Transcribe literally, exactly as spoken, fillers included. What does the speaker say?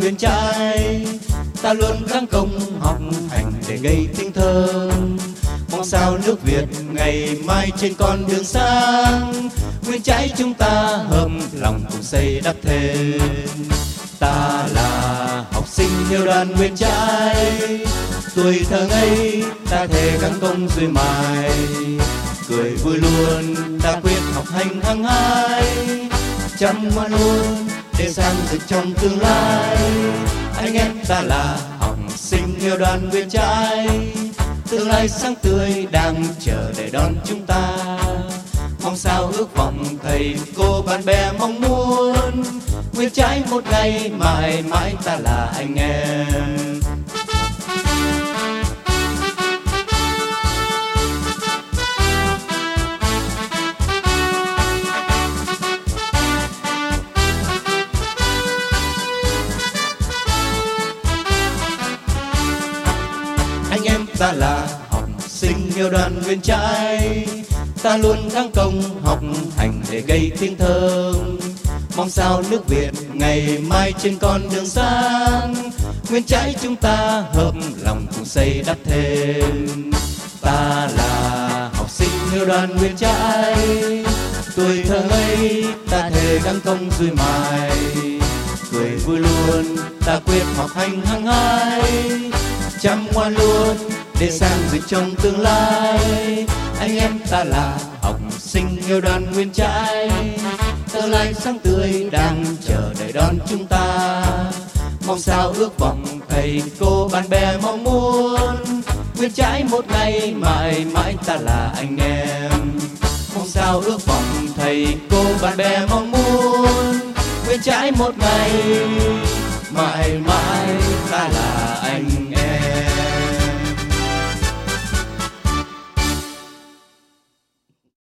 nguyên trai. Ta luôn gắng công học hành để gây tiếng thơm, mong sao nước Việt ngày mai trên con đường sáng. Nguyên trai chúng ta hợp lòng cùng xây đắp thêm. Ta là học sinh yêu đoàn nguyên trai, tuổi thơ ngây ta thề gắng công rồi mài. Cười vui luôn ta quyết học hành hăng hái, chăm ngoan luôn để sang rực trong tương lai. Anh em ta là học sinh yêu đoàn nguyên trai, tương lai sáng tươi đang chờ để đón chúng ta. Mong sao ước vọng thầy cô bạn bè mong muốn, nguyên trai một ngày mãi mãi ta là anh em. Anh em ta là học sinh yêu đoàn nguyên trai, ta luôn gắng công học hành để gây tiếng thơm, mong sao nước Việt ngày mai trên con đường sáng. Nguyên trai chúng ta hợp lòng cùng xây đắp thêm. Ta là học sinh yêu đoàn nguyên trai, tuổi thơ ngây ta thề gắng công rồi mài. Cười vui luôn ta quyết học hành hăng hái, chăm ngoan luôn để sang rực trong tương lai. Anh em ta là học sinh yêu đoàn nguyên trai, tương lai sáng tươi đang chờ đợi đón chúng ta. Mong sao ước vọng thầy cô bạn bè mong muốn, nguyên trai một ngày mãi mãi ta là anh em. Mong sao ước vọng thầy cô bạn bè mong muốn, nguyên trai một ngày mãi mãi ta là anh